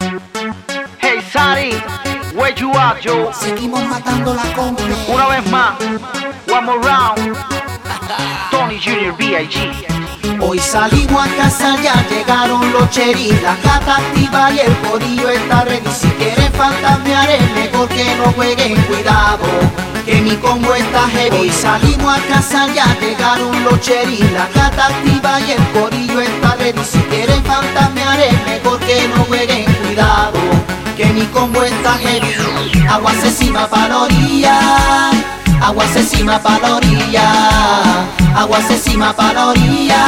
Hey Sari, where you at, yo? Seguimos matando la compa. Una vez más, one more round. Tony Jr. B.I.G. Hoy salimos a casa, ya llegaron los cheris. La gata activa y el corillo está ready. Si quieren fantasmear es mejor que no jueguen, cuidado, que mi combo está heavy. Hoy salimos a casa, ya llegaron los cheris. La gata activa y el corillo está ready. Si quieren fantasmear es mejor que no jueguen, cuidado, que mi combo está heavy. Agua asesina pa' la orilla, agua asesina pa' la orilla, agua asesina pa' la orilla,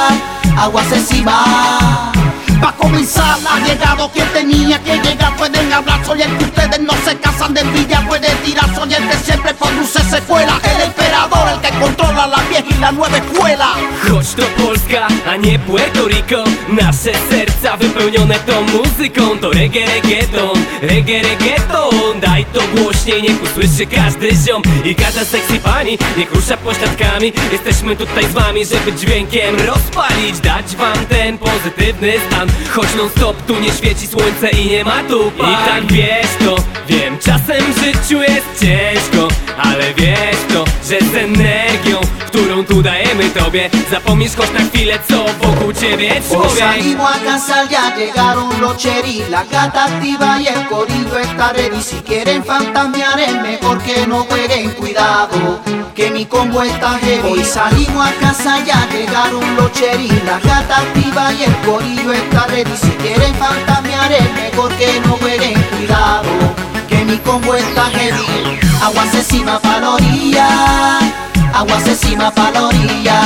agua asesina. Pa' comenzar ha llegado quien tenía que llegar. Pueden hablar, soy el que ustedes no se casan de envidia. Pueden tirar, soy el que siempre produce secuela. El emperador, el que controla la vieja y la nueva escuela. Choć to Polska, a nie Puerto Rico. Nasze serca wypełnione tą muzyką. To reggae, reggaeton, reggae, reggaeton. Daj to głośniej, niech usłyszy każdy ziom i każda sexy pani, niech rusza pośladkami. Jesteśmy tutaj z wami, żeby dźwiękiem rozpalić, dać wam ten pozytywny stan. Choć non stop tu nie świeci słońce i nie ma tu pań. I tak wiesz to, wiem, czasem w życiu jest ciężko, ale wiesz to, że z energią, którą tu dajemy tobie, zapomnisz choć na chwilę, co wokół ciebie Hoy człowiek. salimos a casa, ya llegaron los cheris. La gata activa y el corillo está ready. Si quieren fantasmear es mejor que no jueguen, cuidado, que mi combo está heavy. Hoy salimos a casa, ya llegaron los cheris. La gata activa y el corillo está ready. Si quieren fantasmear es mejor que no jueguen, cuidado, que mi combo está heavy. Agua asesina pa' la orilla, agua asesina pa' la orilla,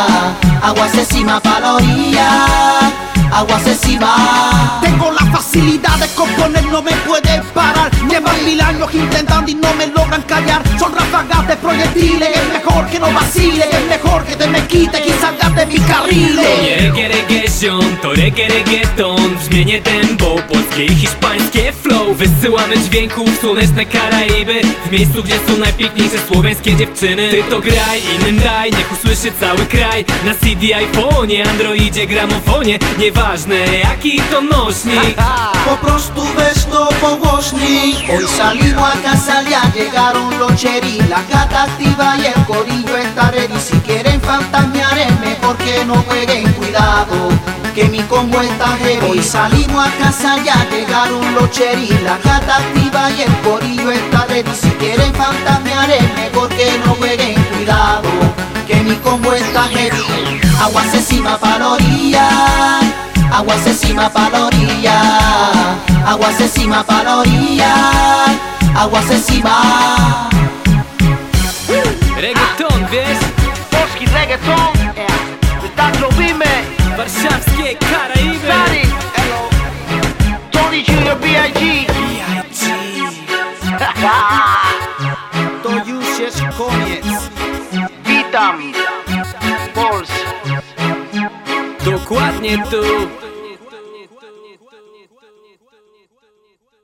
agua asesina pa' la orilla, agua asesina. Tengo la facilidad de componer, no me pueden parar. Llevan 1000 años intentando y no me logran callar. Son ráfagas de proyectiles, es mejor que no vacile, es mejor que te me quites y salgas de mi carril. To nie reggae, reggae ziom, to reggae, reggaeton. Zmienię tempo, polskie i hiszpańskie flow. Wysyłamy dźwięków słoneczne Karaiby, w miejscu, gdzie są najpiękniejsze słowiańskie dziewczyny. Ty to graj, innym daj, niech usłyszy cały kraj. Na CD, iPhone'ie, Androidzie, gramofonie. Nieważne jaki to nośnik. Po prostu weź to pogłośnij. Hoy salimos a casa, ya llegaron los cheris. La gata activa y el corillo está ready. Si quieren fantasmear es mejor que no jueguen, cuidado, que mi combo está heavy. Hoy salimos a casa, ya llegaron los cheris. La gata activa y el corillo está ready. Si quieren fantasmear es mejor que no jueguen, cuidado, que mi combo está heavy. Agua asesina pa' la orilla, agua asesina pa' la orilla, agua asesina pa' la orilla, agua asesina. Reggaeton, wiesz? Polski reggaeton. Tak robimy. Warszawskie Karaiby. Sari, Tony Jr. B.I.G. To już jest koniec. Witam, Pols. Dokładnie tu.